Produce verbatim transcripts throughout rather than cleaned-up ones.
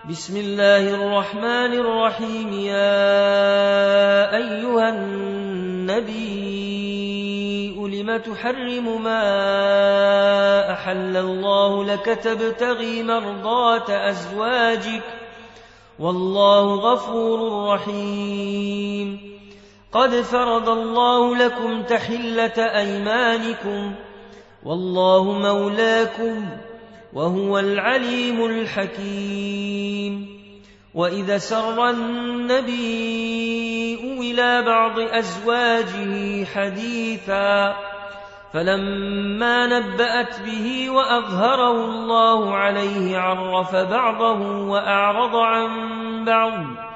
بسم الله الرحمن الرحيم. يا أيها النبي لم تحرم ما أحل الله لك تبتغي مرضات أزواجك والله غفور رحيم. قد فرض الله لكم تحلة أيمانكم والله مولاكم وهو العليم الحكيم. وإذا سر النبي إلى بعض أزواجه حديثا فلما نبأت به وأظهره الله عليه عرف بعضه وأعرض عن بعض،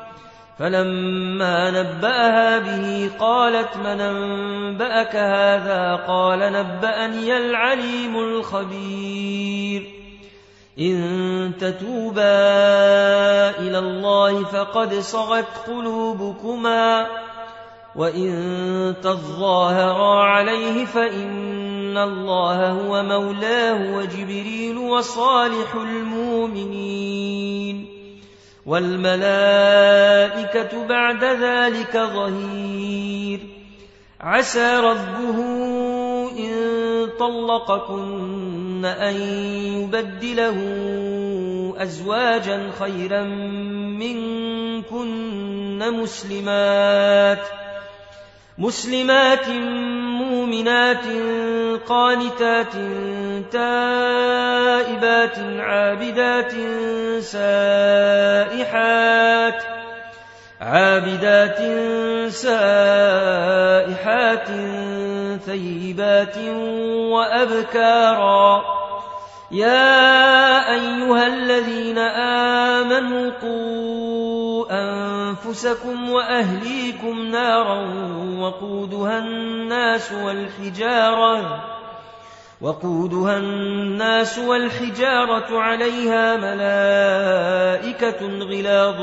فلما نبأها به قالت من أنبأك هذا؟ قال نبأني العليم الخبير. إن تتوبا إلى الله فقد صغت قلوبكما وإن تظاهرا عليه فإن الله هو مولاه وجبريل وصالح المؤمنين والملائكة بعد ذلك ظهير. عسى ربه إن طلقكن أن يبدله أزواجا خيرا منكن مسلمات مسلمات مؤمنات قانتات تائبات عابدات سائحات عابدات سائحات ثيبات وأبكارا. يا أيها الذين آمنوا قوا أنفسكم وأهليكم نارا وقودها الناس والحجارة وقودها الناس والحجارة عليها ملائكة غلاظ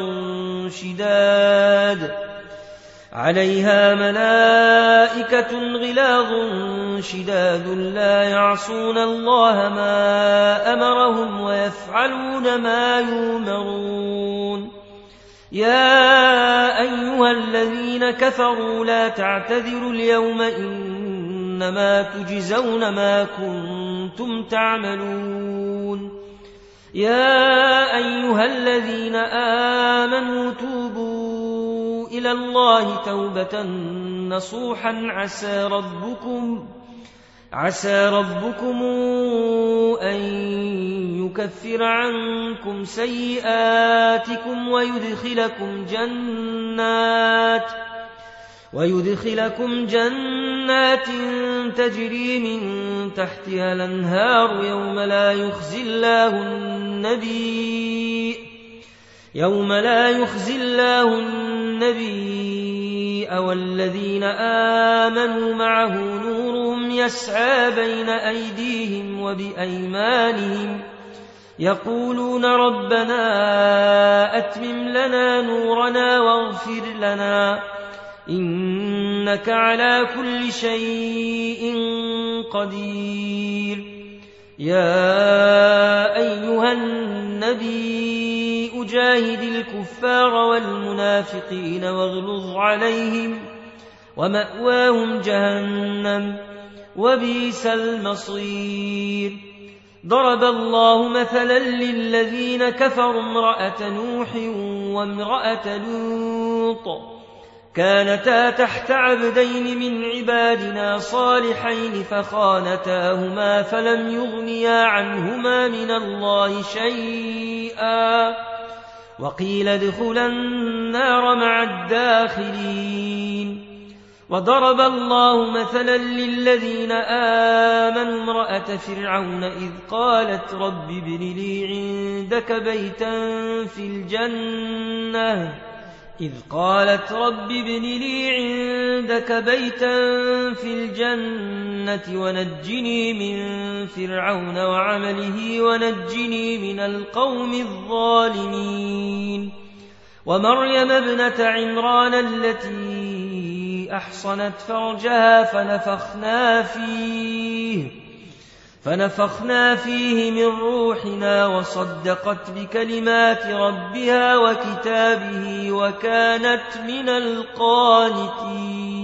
شداد عليها ملائكة غلاظ شداد لا يعصون الله ما أمرهم ويفعلون ما يؤمرون. يا أيها الذين كفروا لا تعتذروا اليوم إنما تجزون ما كنتم تعملون. يا أيها الذين آمنوا توبوا إلى الله توبة نصوحا عسى ربكم عسى ربكم أن يكفر عنكم سيئاتكم ويدخلكم جنات ويدخلكم جنات تجري من تحتها الأنهار يوم لا يخزي الله النبي يوم لا يخزي الله النبي والذين آمنوا معه نورهم يسعى بين أيديهم وبأيمانهم يقولون ربنا أتمم لنا نورنا واغفر لنا إنك على كل شيء قدير. يا أيها النبي أجاهد الكفار والمنافقين واغلظ عليهم ومأواهم جهنم وبئس المصير. ضرب الله مثلا للذين كفروا امرأة نوح وامرأة لوط كانتا تحت عبدين من عبادنا صالحين فخانتاهما فلم يغنيا عنهما من الله شيئا وقيل ادخلا النار مع الداخلين. وضرب الله مثلا للذين آمنوا امرأة فرعون إذ قالت رب ابن لي عندك بيتا في الجنة إذ قالت رب ابن لي عندك بيتا في الجنة ونجني من فرعون وعمله ونجني من القوم الظالمين. ومريم ابنة عمران التي أحصنت فرجها فنفخنا فيه فنفخنا فيه من روحنا وصدقت بكلمات ربها وكتابه وكانت من القانتين.